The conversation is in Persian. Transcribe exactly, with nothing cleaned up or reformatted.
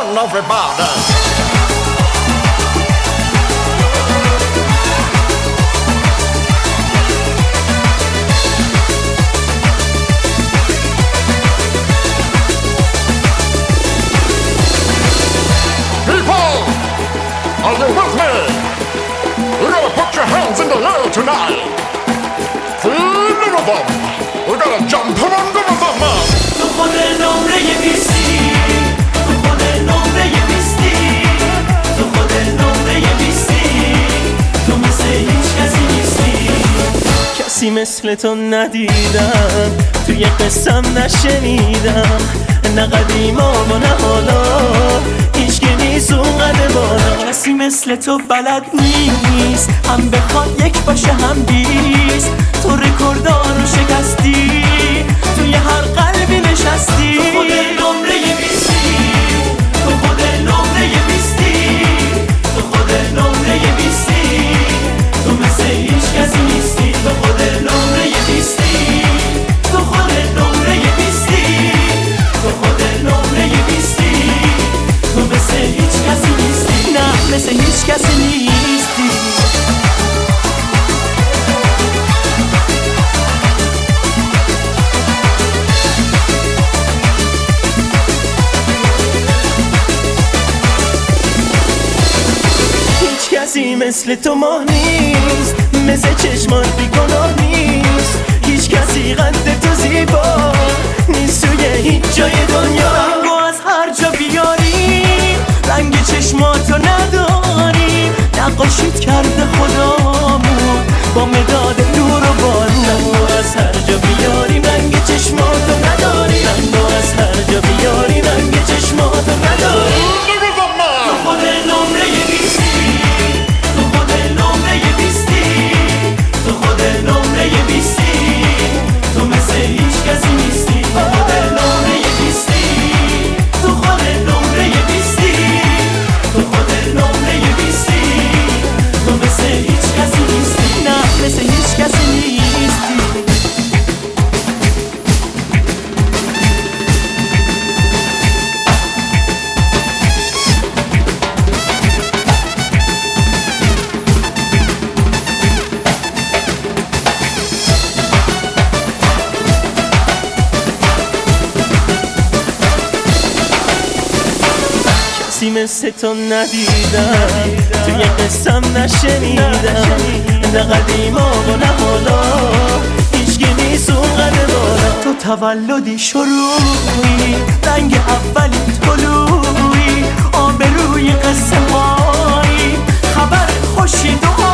son of Ibadan. Are you with me? We're gonna put your hands in the air tonight. Feel the rhythm. We're gonna jump around the rhythm, man. تو خود نمره بیستی، تو خود نمره بیستی، تو خود نمره بیستی، تو مثل هیچ کسی نیستی. کسی مثل تو ندیدم، توی قصم نشنیدم، نه قدیما و نه حالا هیچ که نیست اونقدر بالا. کسی مثل تو بلد نیست، هم بخواد یک باشه هم بیست. تو رکوردار رو شکستی، توی هر قلبی نشستی. تو خود نمره بیستی، تو خود نمره بیستی، تو خود نمره بیستی، تو مثل هیچ کسی نیستی. تو خود نمره بیستی، تو خود نمره بیستی، تو خود نمره بیستی، تو مثل هیچ کسی نیستی. نه مثل هیچ کسی نیستی. هیچ کسی مثل تو ماه نیست، مثل چشمات بیگناه نیست. هیچ کسی قد تو زیبا نیست توی هیچ جای دنیا. رنگو از هر جا بیاری، رنگ چشماتو نداری. نقاشیت کرده خدامون با مداد نور و بارون. رنگو از هر جا بیاری رنگ چشماتو نداری، رنگو از هر جا بیاری رنگ چشماتو نداری. تو خود نمره بیستی، تو خود نمره بیستی، تو خود نمره بیستی، تو مثل هیچ کسی نیستی. تو خود نمره بیستی، تو خود نمره بیستی، تو خود نمره بیستی، تو مثل هیچ کسی نیستی. نه مثل هیچ کسی نیستی. کسی مثل تو ندیدم، توی قصم نشنیدم، نه قدیما و نه حالا هیچ که نیست اونقدر بالا. تو تولدی شروعی، رنگ اولی طلوعی، آبروی قصه هایی، خبر خوشی دعایی.